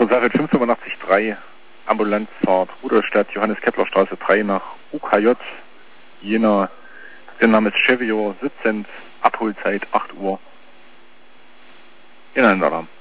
Sache 585-3, Ambulanzfahrt Rudolstadt, Johannes-Kepler-Straße 3 nach UKJ, Jena, der Name ist Chevio, sitzend, Abholzeit 8 Uhr. Innenalarm.